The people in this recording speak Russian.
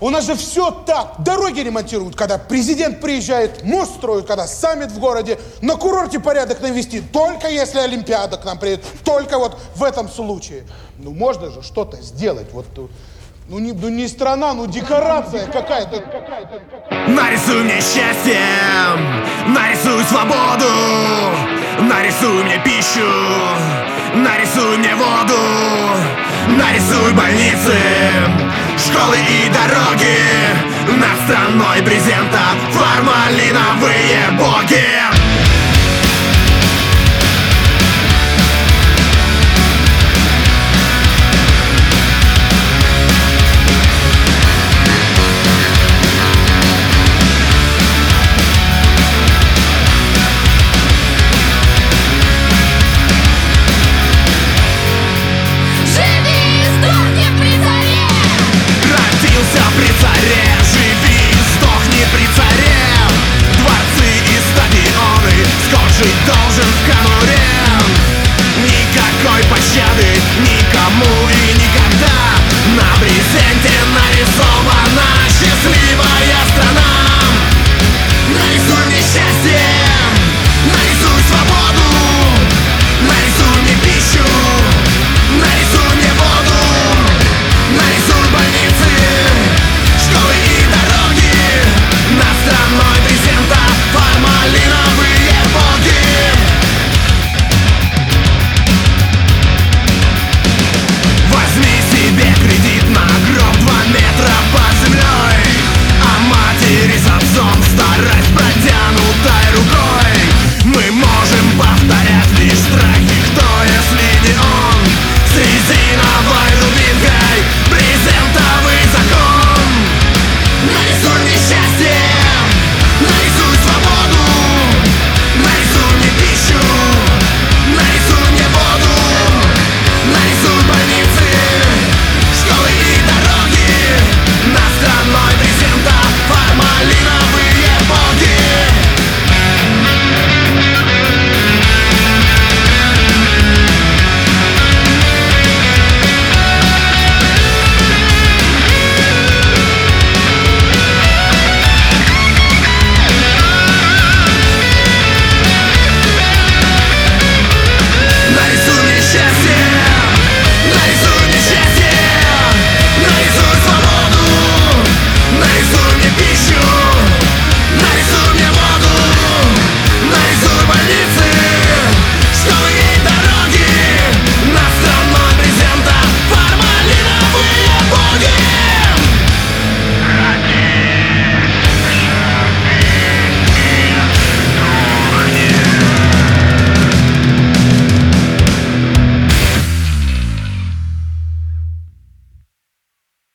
У нас же все так. Дороги ремонтируют, когда президент приезжает, мост строят, когда саммит в городе, на курорте порядок навести, только если Олимпиада к нам приедет, только вот в этом случае. Ну, можно же что-то сделать. Вот, ну, не страна, ну, декорация какая-то. Нарисуй мне счастье, нарисуй свободу, нарисуй мне пищу, нарисуй мне воду, нарисуй больницы, школы и дороги, над страной брезента формалиновые боги.